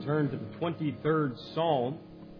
and turn to the 23rd Psalm.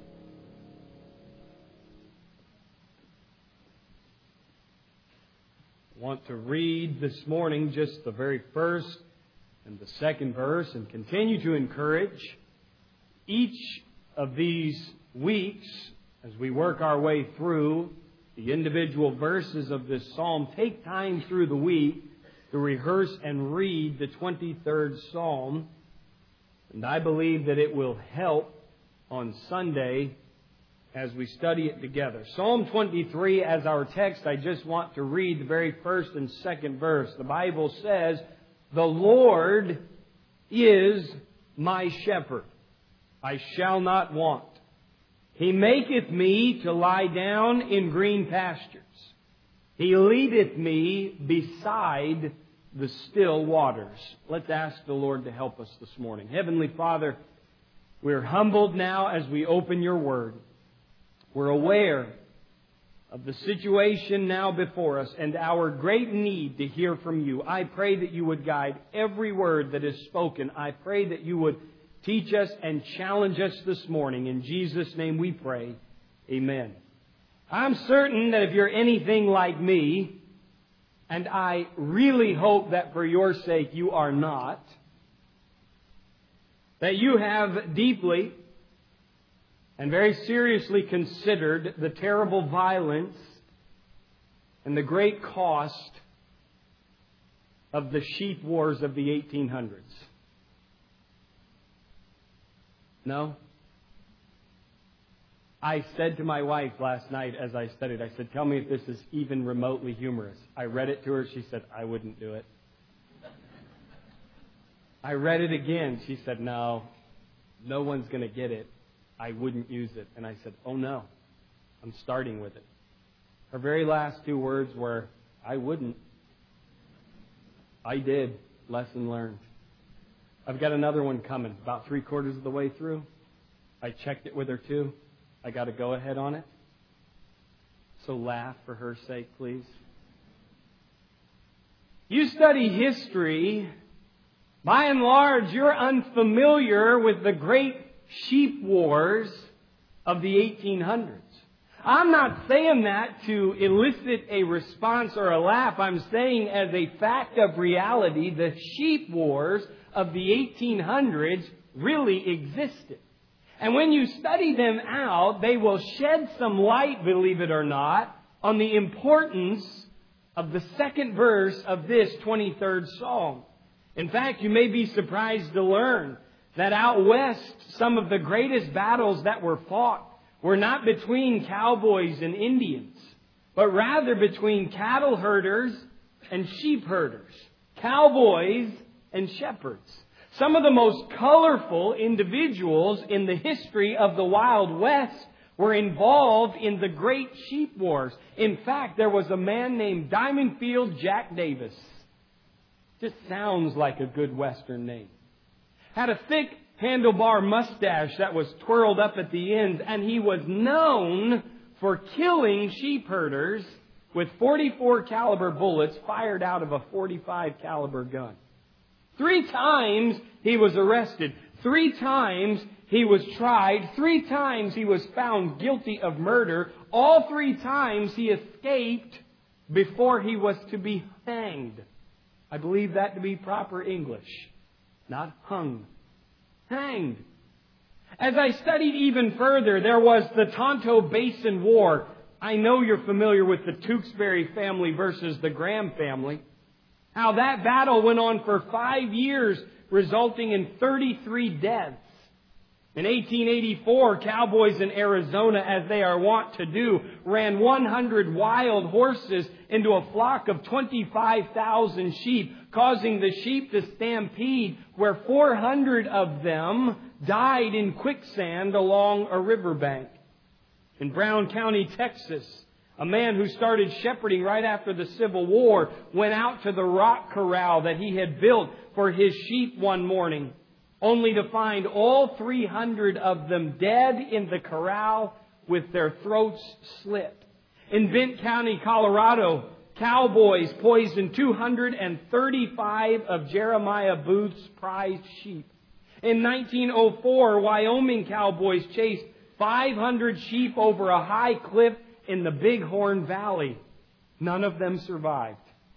I want to read this morning just the very first and the second verse and continue to encourage each of these weeks as we work our way through the individual verses of this psalm. Take time through the week to rehearse and read the 23rd Psalm. And I believe that it will help on Sunday as we study it together. Psalm 23 as our text, I just want to read the very first and second verse. The Bible says, "The Lord is my shepherd. I shall not want. He maketh me to lie down in green pastures. He leadeth me beside the still waters." Let's ask the Lord to help us this morning. Heavenly Father, we're humbled now as we open your Word. We're aware of the situation now before us and our great need to hear from you. I pray that you would guide every word that is spoken. I pray that you would teach us and challenge us this morning. In Jesus' name we pray. Amen. I'm certain that if you're anything like me, and I really hope that for your sake you are not, that you have deeply and very seriously considered the terrible violence and the great cost of the sheep wars of the 1800s. No? I said to my wife last night as I studied, I said, "Tell me if this is even remotely humorous." I read it to her. She said, "I wouldn't do it." I read it again. She said, "No one's going to get it. I wouldn't use it." And I said, "Oh no, I'm starting with it." Her very last two words were, "I wouldn't." I did. Lesson learned. I've got another one coming, about 3/4 of the way through. I checked it with her too. I got a go-ahead on it. So laugh for her sake, please. You study history. By and large, you're unfamiliar with the great sheep wars of the 1800s. I'm not saying that to elicit a response or a laugh. I'm saying as a fact of reality, the sheep wars of the 1800s really existed. And when you study them out, they will shed some light, believe it or not, on the importance of the second verse of this 23rd Psalm. In fact, you may be surprised to learn that out west, some of the greatest battles that were fought were not between cowboys and Indians, but rather between cattle herders and sheep herders, cowboys and shepherds. Some of the most colorful individuals in the history of the Wild West were involved in the great sheep wars. In fact, there was a man named Diamond Field Jack Davis. Just sounds like a good Western name. Had a thick handlebar mustache that was twirled up at the ends, and he was known for killing sheep herders with .44 caliber bullets fired out of a .45 caliber gun. 3 times he was arrested. 3 times he was tried. 3 times he was found guilty of murder. All 3 times he escaped before he was to be hanged. I believe that to be proper English. Not hung. Hanged. As I studied even further, there was the Tonto Basin War. I know you're familiar with the Tewksbury family versus the Graham family. How that battle went on for 5 years, resulting in 33 deaths. In 1884, cowboys in Arizona, as they are wont to do, ran 100 wild horses into a flock of 25,000 sheep, causing the sheep to stampede, where 400 of them died in quicksand along a riverbank. In Brown County, Texas, a man who started shepherding right after the Civil War went out to the rock corral that he had built for his sheep one morning, only to find all 300 of them dead in the corral with their throats slit. In Bent County, Colorado, cowboys poisoned 235 of Jeremiah Booth's prized sheep. In 1904, Wyoming cowboys chased 500 sheep over a high cliff in the Bighorn Valley. None of them survived.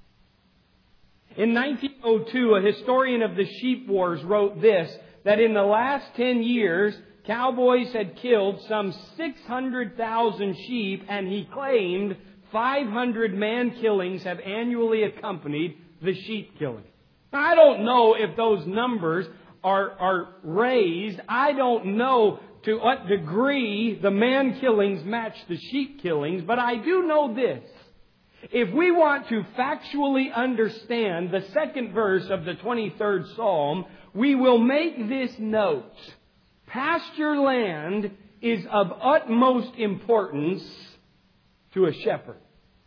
In 1902, a historian of the sheep wars wrote this, that in the last 10 years, cowboys had killed some 600,000 sheep, and he claimed 500 man killings have annually accompanied the sheep killing. I don't know if those numbers are raised. I don't know to what degree the man killings match the sheep killings, but I do know this. If we want to factually understand the second verse of the 23rd Psalm, we will make this note. Pasture land is of utmost importance to a shepherd.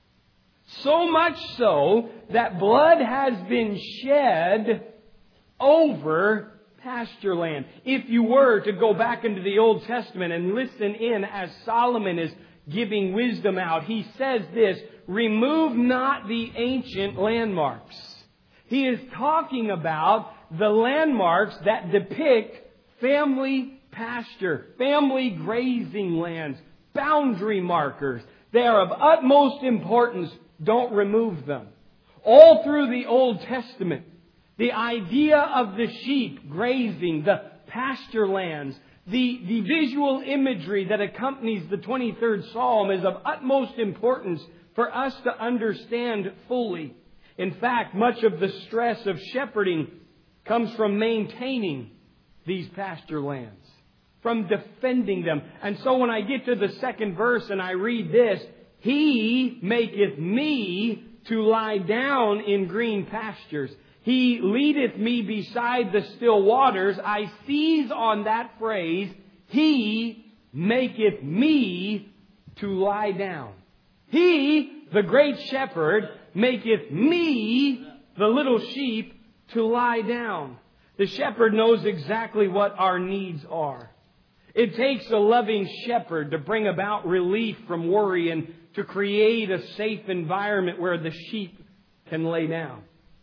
So much so that blood has been shed over pasture land. If you were to go back into the Old Testament and listen in as Solomon is giving wisdom out, he says this, remove not the ancient landmarks. He is talking about the landmarks that depict family pasture, family grazing lands, boundary markers. They are of utmost importance. Don't remove them. All through the Old Testament, the idea of the sheep grazing, the pasture lands, the visual imagery that accompanies the 23rd Psalm is of utmost importance for us to understand fully. In fact, much of the stress of shepherding comes from maintaining these pasture lands, from defending them. And so when I get to the second verse and I read this, He maketh me to lie down in green pastures. He leadeth me beside the still waters. I seize on that phrase, He maketh me to lie down. He, the great shepherd, maketh me, the little sheep, to lie down. The shepherd knows exactly what our needs are. It takes a loving shepherd to bring about relief from worry and to create a safe environment where the sheep can lay down.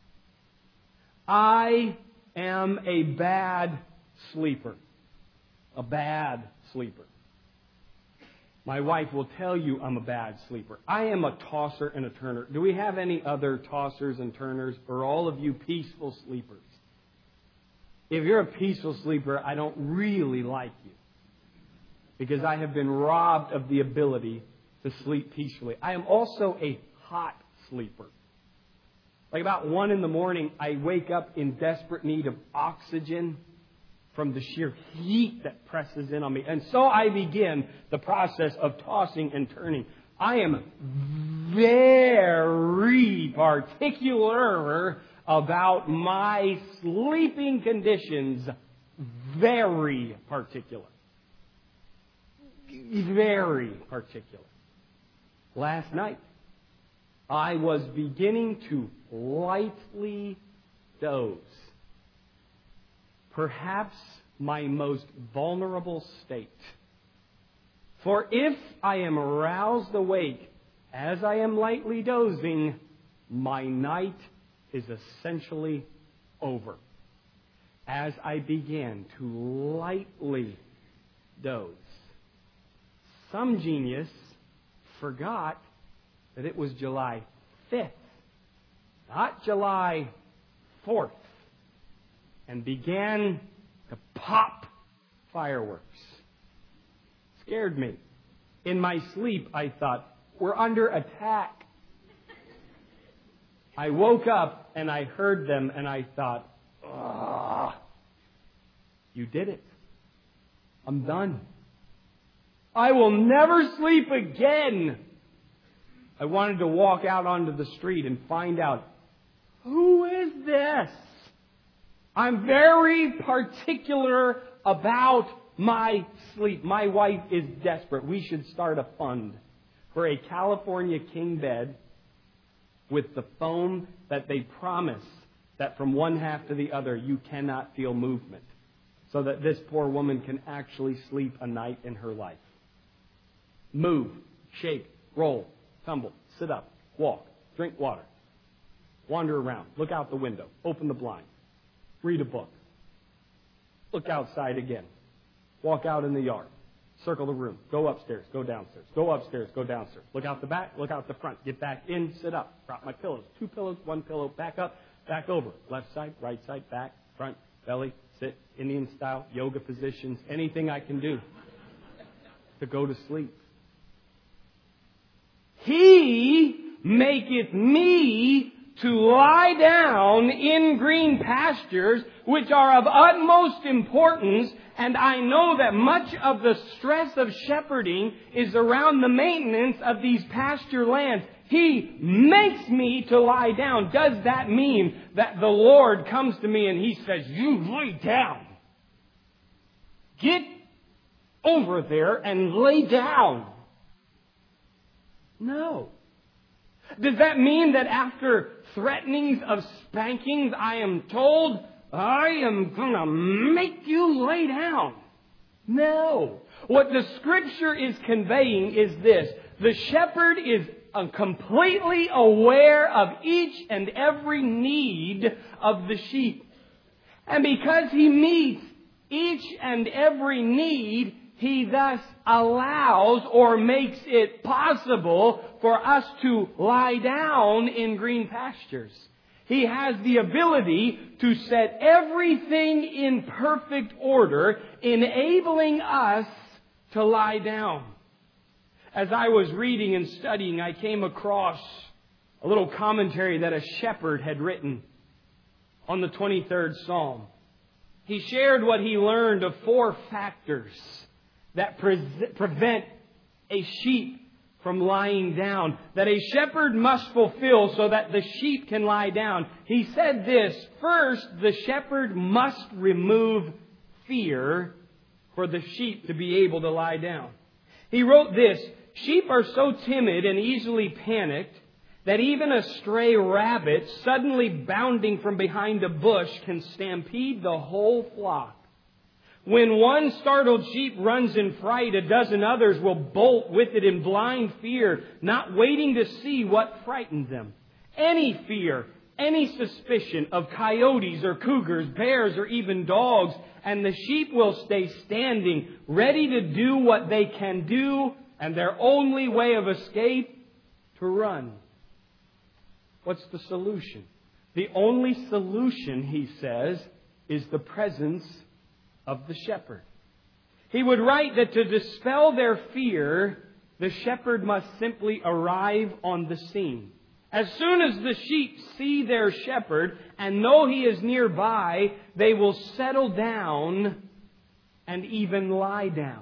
I am a bad sleeper. A bad sleeper. My wife will tell you I'm a bad sleeper. I am a tosser and a turner. Do we have any other tossers and turners? Or are all of you peaceful sleepers? If you're a peaceful sleeper, I don't really like you. Because I have been robbed of the ability to sleep peacefully. I am also a hot sleeper. Like about 1 a.m, I wake up in desperate need of oxygen from the sheer heat that presses in on me. And so I begin the process of tossing and turning. I am very particular about my sleeping conditions. Very particular. Very particular. Last night, I was beginning to lightly doze. Perhaps my most vulnerable state. For if I am roused awake as I am lightly dozing, my night is essentially over. As I began to lightly doze, some genius forgot that it was July 5th, not July 4th, and began to pop fireworks. Scared me. In my sleep, I thought, we're under attack. I woke up and I heard them and I thought, you did it. I'm done. I will never sleep again. I wanted to walk out onto the street and find out, who is this? I'm very particular about my sleep. My wife is desperate. We should start a fund for a California king bed with the foam that they promise that from one half to the other you cannot feel movement, so that this poor woman can actually sleep a night in her life. Move, shake, roll, tumble, sit up, walk, drink water, wander around, look out the window, open the blind, read a book. Look outside again. Walk out in the yard. Circle the room. Go upstairs. Go downstairs. Go upstairs. Go downstairs. Look out the back. Look out the front. Get back in. Sit up. Drop my pillows. 2 pillows. 1 pillow. Back up. Back over. Left side. Right side. Back. Front. Belly. Sit. Indian style. Yoga positions. Anything I can do to go to sleep. He maketh me to lie down in green pastures, which are of utmost importance, and I know that much of the stress of shepherding is around the maintenance of these pasture lands. He makes me to lie down. Does that mean that the Lord comes to me and He says, you lay down? Get over there and lay down. No. Does that mean that after threatenings of spankings, I am told, I am going to make you lay down? No. What the Scripture is conveying is this. The shepherd is completely aware of each and every need of the sheep. And because He meets each and every need, He thus allows or makes it possible for us to lie down in green pastures. He has the ability to set everything in perfect order, enabling us to lie down. As I was reading and studying, I came across a little commentary that a shepherd had written on the 23rd Psalm. He shared what he learned of 4 factors that prevent a sheep from lying down, that a shepherd must fulfill so that the sheep can lie down. He said this: first, the shepherd must remove fear for the sheep to be able to lie down. He wrote this: sheep are so timid and easily panicked that even a stray rabbit suddenly bounding from behind a bush can stampede the whole flock. When one startled sheep runs in fright, a dozen others will bolt with it in blind fear, not waiting to see what frightened them. Any fear, any suspicion of coyotes or cougars, bears or even dogs, and the sheep will stay standing, ready to do what they can do, and their only way of escape, to run. What's the solution? The only solution, he says, is the presence of the shepherd. He would write that to dispel their fear, the shepherd must simply arrive on the scene. As soon as the sheep see their shepherd and know he is nearby, they will settle down and even lie down.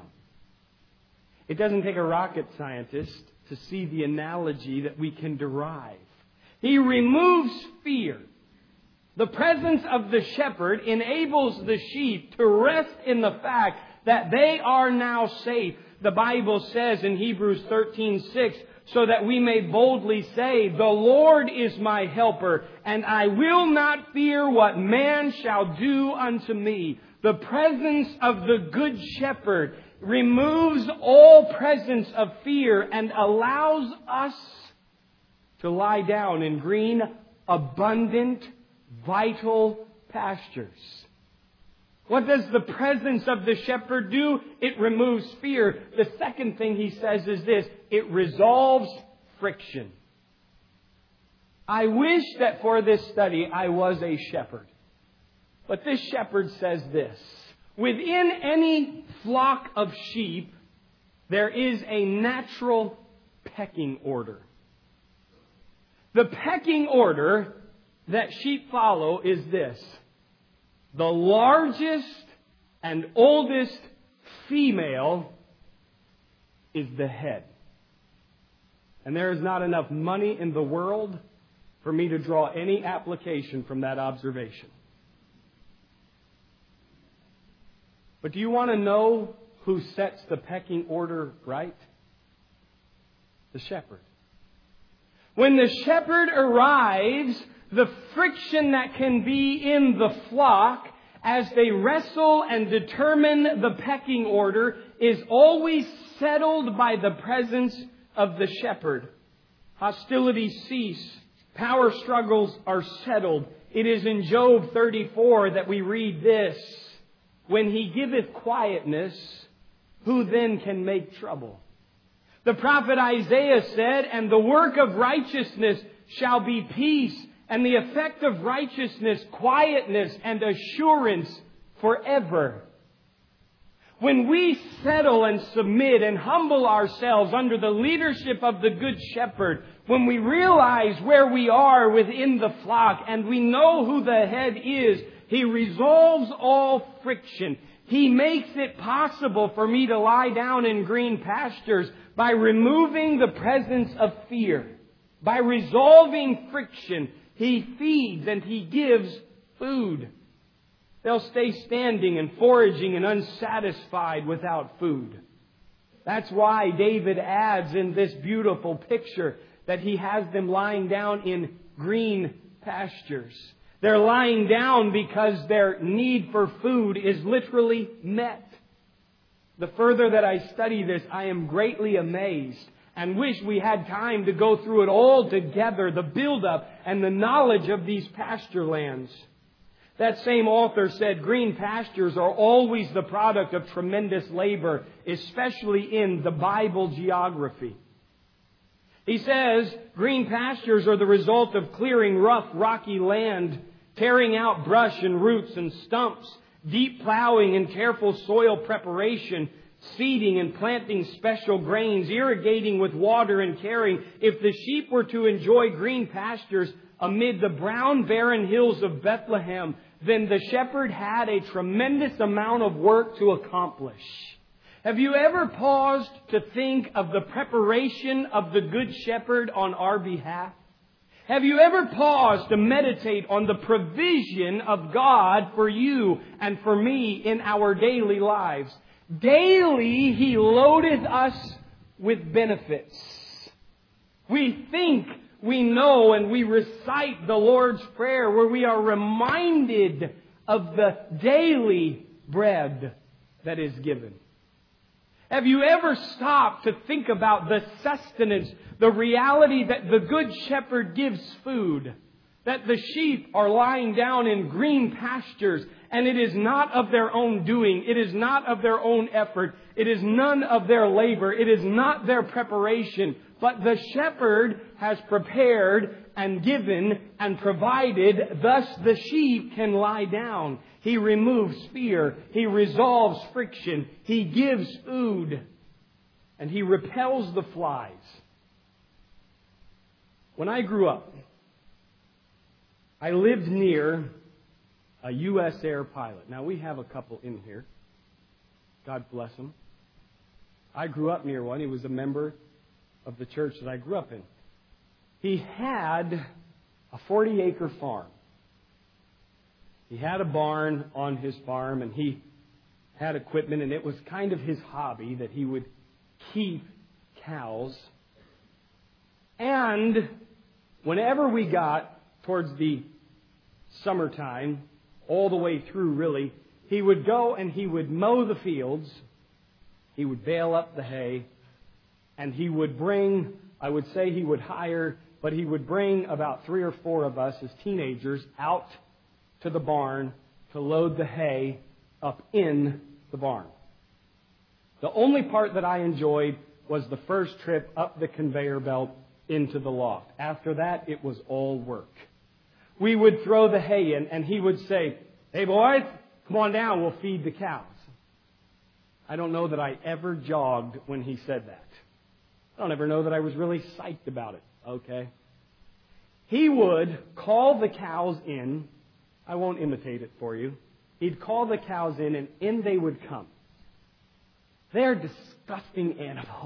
It doesn't take a rocket scientist to see the analogy that we can derive. He removes fear. The presence of the shepherd enables the sheep to rest in the fact that they are now safe. The Bible says in Hebrews 13:6, so that we may boldly say, the Lord is my helper, and I will not fear what man shall do unto me. The presence of the Good Shepherd removes all presence of fear and allows us to lie down in green, abundant, vital pastures. What does the presence of the shepherd do? It removes fear. The second thing he says is this: it resolves friction. I wish that for this study I was a shepherd. But this shepherd says this: within any flock of sheep, there is a natural pecking order. The pecking order that sheep follow is this: the largest and oldest female is the head. And there is not enough money in the world for me to draw any application from that observation. But do you want to know who sets the pecking order right? The shepherd. When the shepherd arrives, the friction that can be in the flock as they wrestle and determine the pecking order is always settled by the presence of the shepherd. Hostilities cease. Power struggles are settled. It is in Job 34 that we read this: when He giveth quietness, who then can make trouble? The prophet Isaiah said, and the work of righteousness shall be peace, and the effect of righteousness, quietness and assurance forever. When we settle and submit and humble ourselves under the leadership of the Good Shepherd, when we realize where we are within the flock and we know who the head is, He resolves all friction. He makes it possible for me to lie down in green pastures by removing the presence of fear. By resolving friction, He feeds and He gives food. They'll stay standing and foraging and unsatisfied without food. That's why David adds in this beautiful picture that he has them lying down in green pastures. They're lying down because their need for food is literally met. The further that I study this, I am greatly amazed and wish we had time to go through it all together, the buildup and the knowledge of these pasture lands. That same author said green pastures are always the product of tremendous labor, especially in the Bible geography. He says green pastures are the result of clearing rough, rocky land, tearing out brush and roots and stumps, deep plowing and careful soil preparation, seeding and planting special grains, irrigating with water and caring. If the sheep were to enjoy green pastures amid the brown, barren hills of Bethlehem, then the shepherd had a tremendous amount of work to accomplish. Have you ever paused to think of the preparation of the Good Shepherd on our behalf? Have you ever paused to meditate on the provision of God for you and for me in our daily lives? Daily, He loadeth us with benefits. We think we know and we recite the Lord's Prayer where we are reminded of the daily bread that is given. Have you ever stopped to think about the sustenance, the reality that the Good Shepherd gives food, that the sheep are lying down in green pastures, and it is not of their own doing, it is not of their own effort, it is none of their labor, it is not their preparation, but the shepherd has prepared and given and provided, thus the sheep can lie down. He removes fear. He resolves friction. He gives food. And He repels the flies. When I grew up, I lived near a U.S. Air pilot. Now, we have a couple in here. God bless them. I grew up near one. He was a member of the church that I grew up in. He had a 40-acre farm. He had a barn on his farm, and he had equipment, and it was kind of his hobby that he would keep cows. And whenever we got towards the summertime, all the way through really, he would go and he would mow the fields, he would bale up the hay, and he would bring, I would say he would hire, but he would bring about 3 or 4 of us as teenagers out to the barn to load the hay up in the barn. The only part that I enjoyed was the first trip up the conveyor belt into the loft. After that, it was all work. We would throw the hay in, and he would say, "Hey boys, come on down, we'll feed the cows." I don't know that I ever jogged when he said that. I don't ever know that I was really psyched about it. Okay? He would call the cows in. I won't imitate it for you. He'd call the cows in, and in they would come. They're disgusting animals.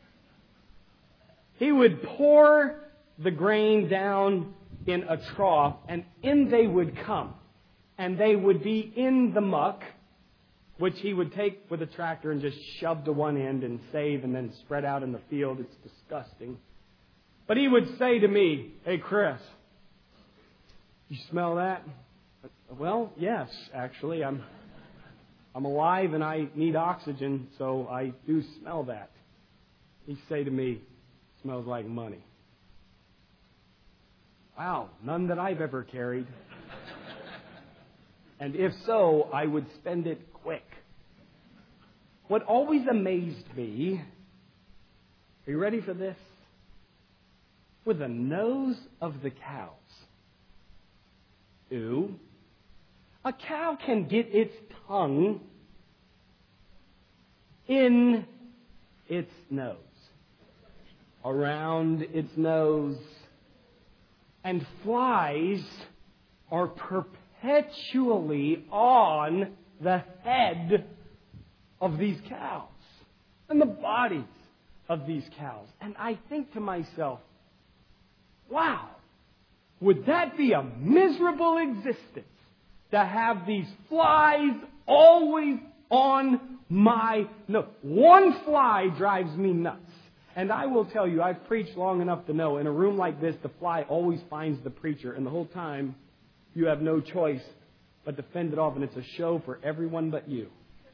He would pour the grain down in a trough, and in they would come. And they would be in the muck, which he would take with a tractor and just shove to one end and save and then spread out in the field. It's disgusting. But he would say to me, "Hey, Chris, you smell that?" "Well, yes, actually. I'm alive and I need oxygen, so I do smell that." He'd say to me, "Smells like money." Wow, none that I've ever carried. And if so, I would spend it quick. what always amazed me, are you ready for this? With the nose of the cows. Ew. A cow can get its tongue in its nose, around its nose, and flies are perpetually on the head of these cows and the bodies of these cows. And I think to myself, wow, would that be a miserable existence to have these flies always on my nose? One fly drives me nuts. And I will tell you, I've preached long enough to know, in a room like this, the fly always finds the preacher. And the whole time, you have no choice but to fend it off. And it's a show for everyone but you.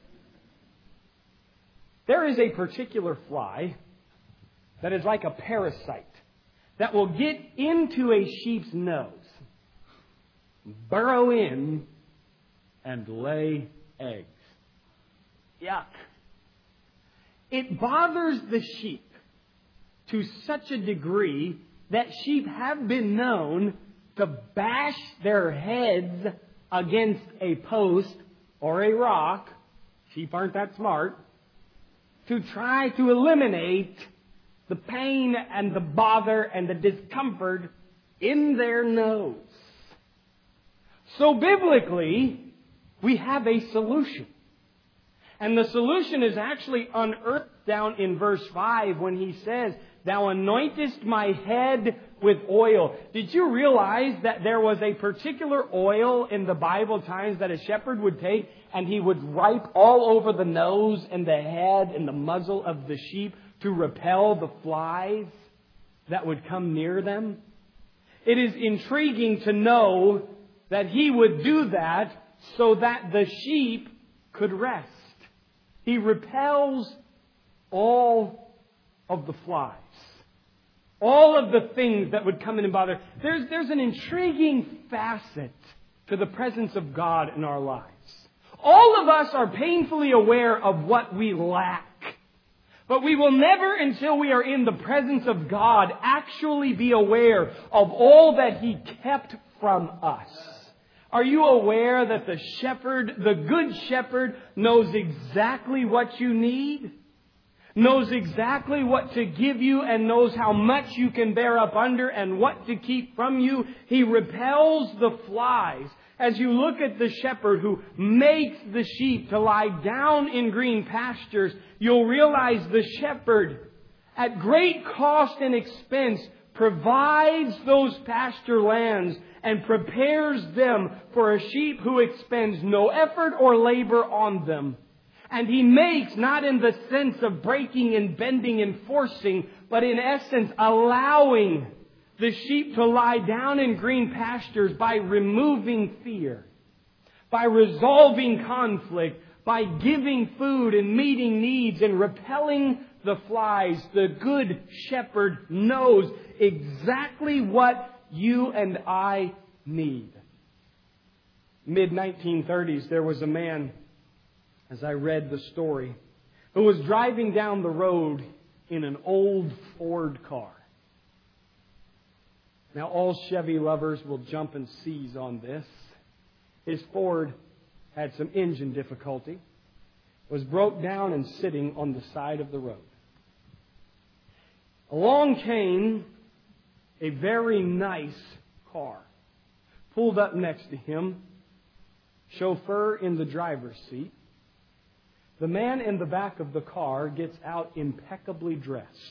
There is a particular fly that is like a parasite that will get into a sheep's nose, burrow in, and lay eggs. Yuck. It bothers the sheep to such a degree that sheep have been known to bash their heads against a post or a rock. Sheep aren't that smart. To try to eliminate the pain and the bother and the discomfort in their nose. So biblically, we have a solution. And the solution is actually unearthed down in verse 5 when he says, "Thou anointest my head with oil." Did you realize that there was a particular oil in the Bible times that a shepherd would take and he would wipe all over the nose and the head and the muzzle of the sheep to repel the flies that would come near them? It is intriguing to know that he would do that so that the sheep could rest. He repels all of the flies. All of the things that would come in and bother. There's an intriguing facet to the presence of God in our lives. All of us are painfully aware of what we lack. But we will never, until we are in the presence of God, actually be aware of all that He kept from us. Are you aware that the shepherd, the good shepherd, knows exactly what you need? Knows exactly what to give you and knows how much you can bear up under and what to keep from you. He repels the flies. As you look at the shepherd who makes the sheep to lie down in green pastures, you'll realize the shepherd, at great cost and expense, provides those pasture lands and prepares them for a sheep who expends no effort or labor on them. And He makes, not in the sense of breaking and bending and forcing, but in essence allowing the sheep to lie down in green pastures by removing fear, by resolving conflict, by giving food and meeting needs and repelling the flies. The good shepherd knows exactly what you and I need. Mid-1930s, there was a man, as I read the story, who was driving down the road in an old Ford car. Now, all Chevy lovers will jump and seize on this. His Ford had some engine difficulty, was broke down and sitting on the side of the road. Along came a very nice car, pulled up next to him, chauffeur in the driver's seat. The man in the back of the car gets out impeccably dressed.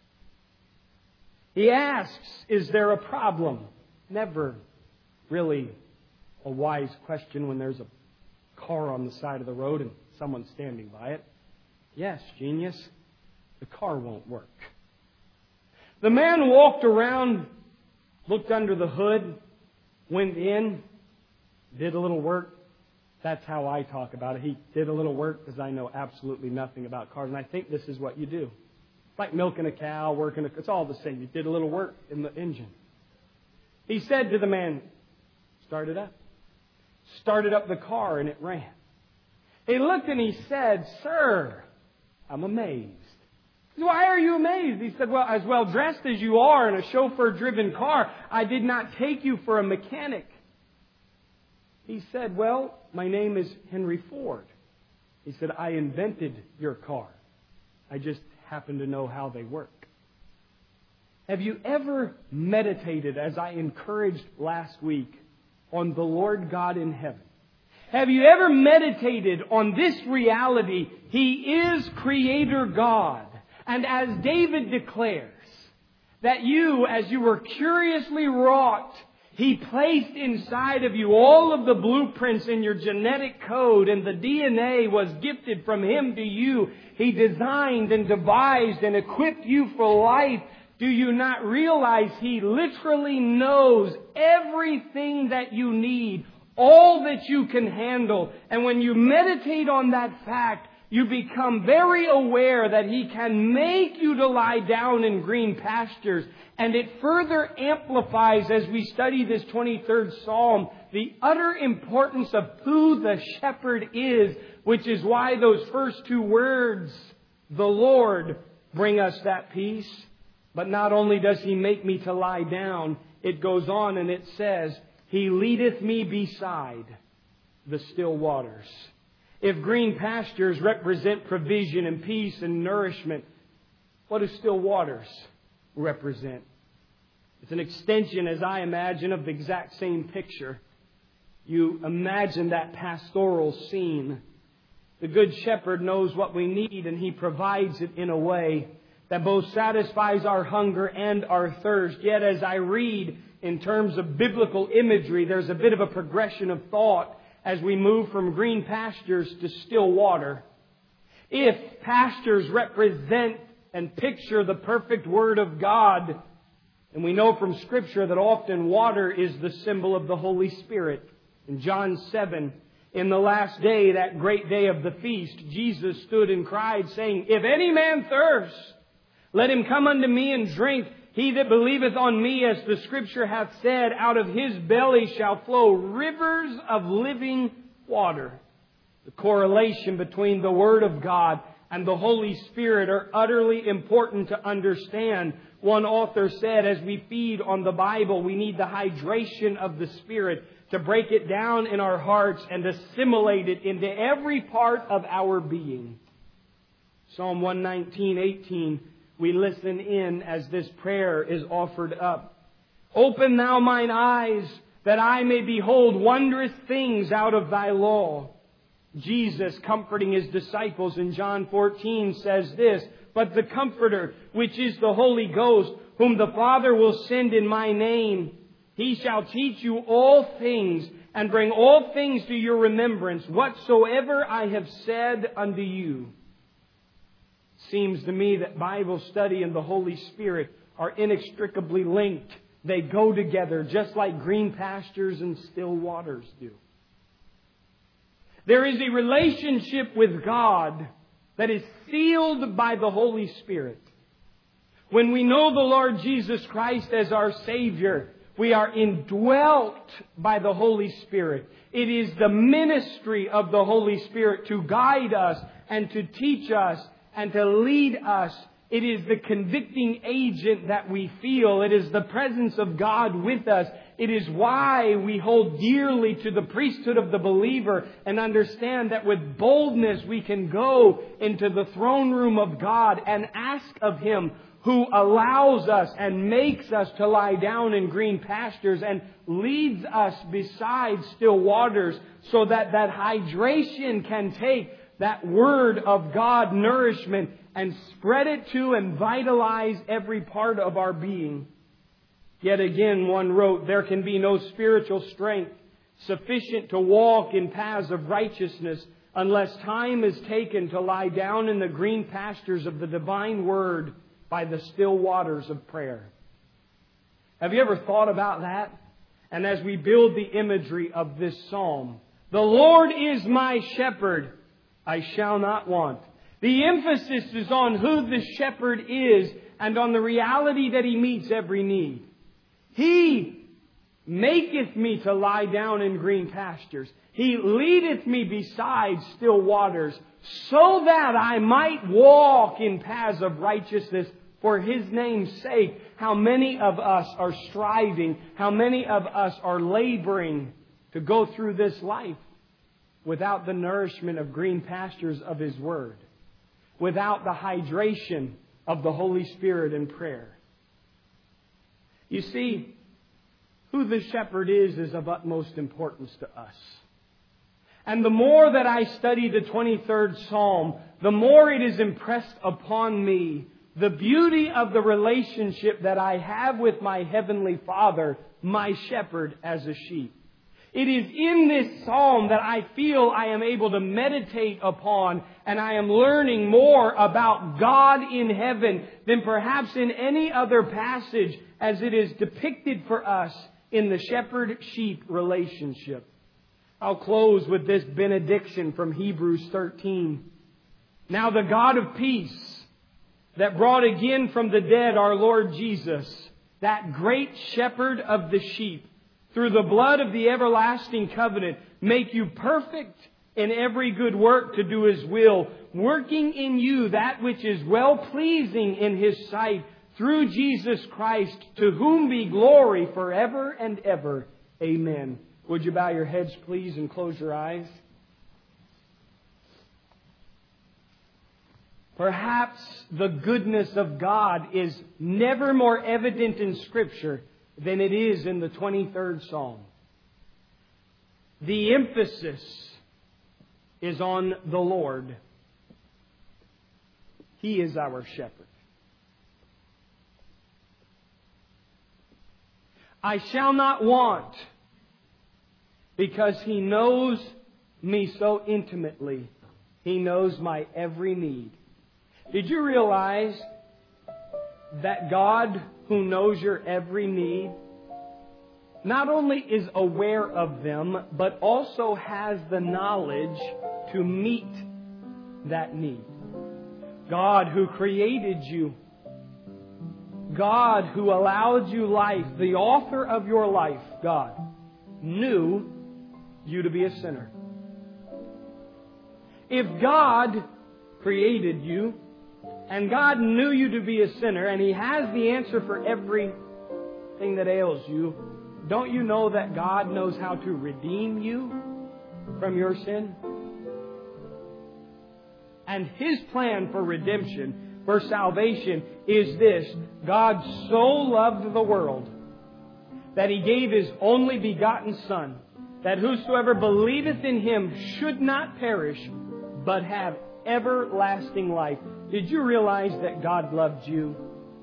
He asks, "Is there a problem?" Never really a wise question when there's a car on the side of the road and someone standing by it. "Yes, genius, the car won't work." The man walked around, looked under the hood, went in, did a little work. That's how I talk about it. He did a little work because I know absolutely nothing about cars. And I think this is what you do. It's like milking a cow, it's all the same. You did a little work in the engine. He said to the man, "Start it up." Started up the car and it ran. He looked and he said, "Sir, I'm amazed. He said, why are you amazed? He said, well, as well dressed as you are in a chauffeur-driven car, I did not take you for a mechanic. He said, well, my name is Henry Ford. He said, I invented your car. I just happen to know how they work. Have you ever meditated, as I encouraged last week, on the Lord God in heaven? Have you ever meditated on this reality? He is Creator God. And as David declares, that you, as you were curiously wrought, He placed inside of you all of the blueprints in your genetic code, and the DNA was gifted from Him to you. He designed and devised and equipped you for life. Do you not realize He literally knows everything that you need, all that you can handle? And when you meditate on that fact, you become very aware that He can make you to lie down in green pastures. And it further amplifies, as we study this 23rd Psalm, the utter importance of who the shepherd is, which is why those first two words, the Lord, bring us that peace. But not only does He make me to lie down, it goes on and it says, He leadeth me beside the still waters. If green pastures represent provision and peace and nourishment, what do still waters represent? It's an extension, as I imagine, of the exact same picture. You imagine that pastoral scene. The Good Shepherd knows what we need, and He provides it in a way that both satisfies our hunger and our thirst. Yet as I read in terms of biblical imagery, there's a bit of a progression of thought as we move from green pastures to still water. If pastures represent and picture the perfect Word of God, and we know from Scripture that often water is the symbol of the Holy Spirit. In John 7, in the last day, that great day of the feast, Jesus stood and cried, saying, If any man thirst, let him come unto me and drink. He that believeth on me, as the Scripture hath said, out of his belly shall flow rivers of living water. The correlation between the Word of God and the Holy Spirit are utterly important to understand. One author said, as we feed on the Bible, we need the hydration of the Spirit to break it down in our hearts and assimilate it into every part of our being. Psalm 119:18. We listen in as this prayer is offered up. Open thou mine eyes, that I may behold wondrous things out of thy law. Jesus, comforting His disciples in John 14, says this, But the Comforter, which is the Holy Ghost, whom the Father will send in my name, He shall teach you all things, and bring all things to your remembrance, whatsoever I have said unto you. Seems to me that Bible study and the Holy Spirit are inextricably linked. They go together just like green pastures and still waters do. There is a relationship with God that is sealed by the Holy Spirit. When we know the Lord Jesus Christ as our Savior, we are indwelt by the Holy Spirit. It is the ministry of the Holy Spirit to guide us and to teach us and to lead us. It is the convicting agent that we feel. It is the presence of God with us. It is why we hold dearly to the priesthood of the believer and understand that with boldness we can go into the throne room of God and ask of Him, who allows us and makes us to lie down in green pastures and leads us beside still waters, so that that hydration can take that Word of God nourishment and spread it to and vitalize every part of our being. Yet again, one wrote, there can be no spiritual strength sufficient to walk in paths of righteousness unless time is taken to lie down in the green pastures of the divine Word by the still waters of prayer. Have you ever thought about that? And as we build the imagery of this psalm, the Lord is my shepherd, I shall not want. The emphasis is on who the shepherd is and on the reality that He meets every need. He maketh me to lie down in green pastures. He leadeth me beside still waters, so that I might walk in paths of righteousness for His name's sake. How many of us are striving, how many of us are laboring to go through this life without the nourishment of green pastures of His Word, without the hydration of the Holy Spirit in prayer. You see, who the shepherd is of utmost importance to us. And the more that I study the 23rd Psalm, the more it is impressed upon me the beauty of the relationship that I have with my Heavenly Father, my shepherd as a sheep. It is in this psalm that I feel I am able to meditate upon, and I am learning more about God in heaven than perhaps in any other passage as it is depicted for us in the shepherd-sheep relationship. I'll close with this benediction from Hebrews 13. Now the God of peace, that brought again from the dead our Lord Jesus, that great shepherd of the sheep, through the blood of the everlasting covenant, make you perfect in every good work to do His will, working in you that which is well-pleasing in His sight, through Jesus Christ, to whom be glory forever and ever. Amen. Would you bow your heads, please, and close your eyes? Perhaps the goodness of God is never more evident in Scripture than it is in the 23rd Psalm. The emphasis is on the Lord. He is our shepherd. I shall not want, because He knows me so intimately. He knows my every need. Did you realize that God, who knows your every need, not only is aware of them, but also has the knowledge to meet that need? God who created you, God who allowed you life, the author of your life, God, knew you to be a sinner. If God created you, and God knew you to be a sinner, and He has the answer for everything that ails you, don't you know that God knows how to redeem you from your sin? And His plan for redemption, for salvation, is this: God so loved the world that He gave His only begotten Son, that whosoever believeth in Him should not perish, but have everlasting life. Did you realize that God loved you?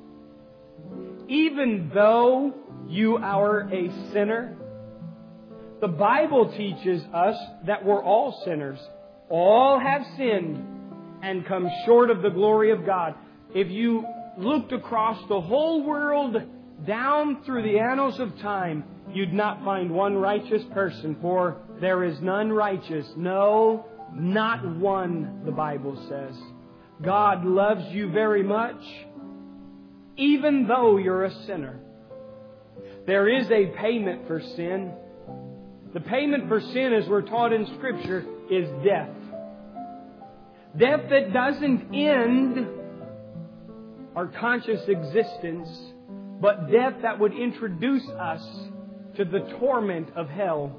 Even though you are a sinner, the Bible teaches us that we're all sinners. All have sinned and come short of the glory of God. If you looked across the whole world down through the annals of time, you'd not find one righteous person, for there is none righteous. No, not one, the Bible says. God loves you very much, even though you're a sinner. There is a payment for sin. The payment for sin, as we're taught in Scripture, is death. Death that doesn't end our conscious existence, but death that would introduce us to the torment of hell.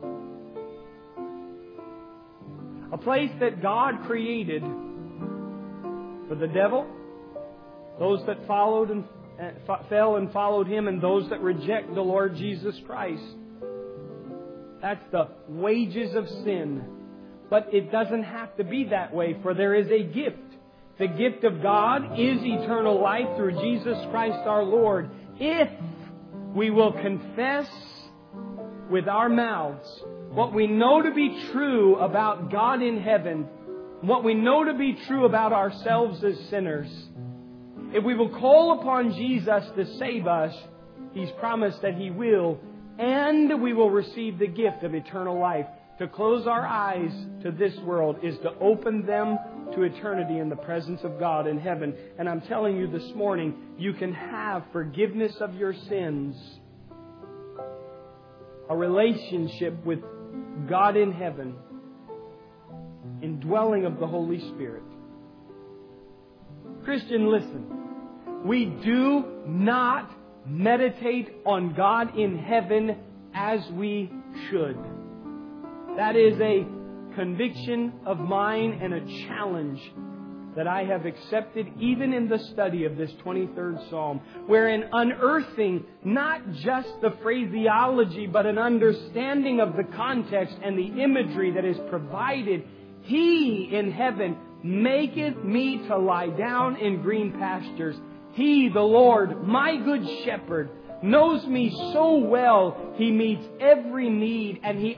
A place that God created for the devil, those that followed and fell and followed him, and those that reject the Lord Jesus Christ. That's the wages of sin. But it doesn't have to be that way, for there is a gift. The gift of God is eternal life through Jesus Christ our Lord, if we will confess with our mouths what we know to be true about God in heaven, what we know to be true about ourselves as sinners. If we will call upon Jesus to save us, He's promised that He will, and we will receive the gift of eternal life. To close our eyes to this world is to open them to eternity in the presence of God in heaven. And I'm telling you this morning, you can have forgiveness of your sins a relationship with God in heaven, indwelling of the Holy Spirit. Christian, listen. We do not meditate on God in heaven as we should. That is a conviction of mine and a challenge that I have accepted even in the study of this 23rd Psalm, wherein unearthing not just the phraseology, but an understanding of the context and the imagery that is provided. He in heaven maketh me to lie down in green pastures. He, the Lord, my good shepherd, knows me so well. He meets every need and He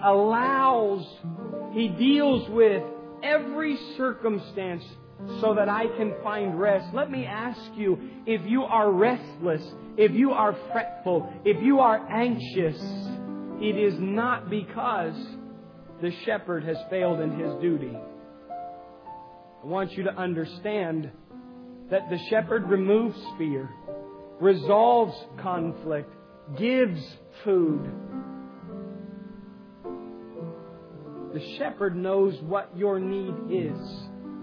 deals with every circumstance so that I can find rest. Let me ask you, if you are restless, if you are fretful, if you are anxious, it is not because the shepherd has failed in his duty. I want you to understand that the shepherd removes fear, resolves conflict, gives food. The shepherd knows what your need is.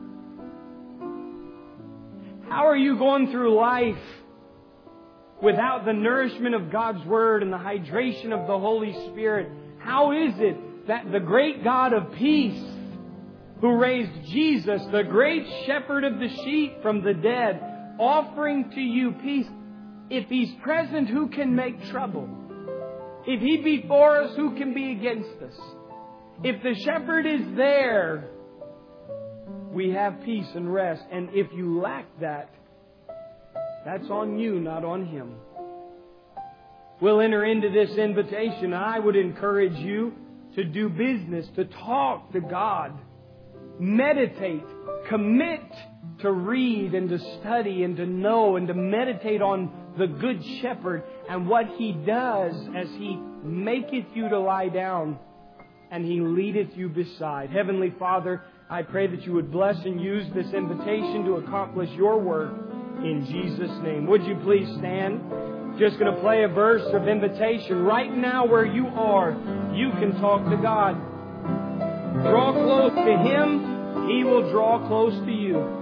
How are you going through life without the nourishment of God's Word and the hydration of the Holy Spirit? How is it that the great God of peace, who raised Jesus, the great shepherd of the sheep from the dead, offering to you peace, if He's present, who can make trouble? If He be for us, who can be against us? If the shepherd is there, we have peace and rest. And if you lack that, that's on you, not on Him. We'll enter into this invitation. I would encourage you to do business, to talk to God, meditate, commit to read and to study and to know and to meditate on the Good Shepherd and what He does as He maketh you to lie down and He leadeth you beside. Heavenly Father, I pray that you would bless and use this invitation to accomplish your work in Jesus' name. Would you please stand? Just going to play a verse of invitation. Right now where you are, you can talk to God. Draw close to Him. He will draw close to you.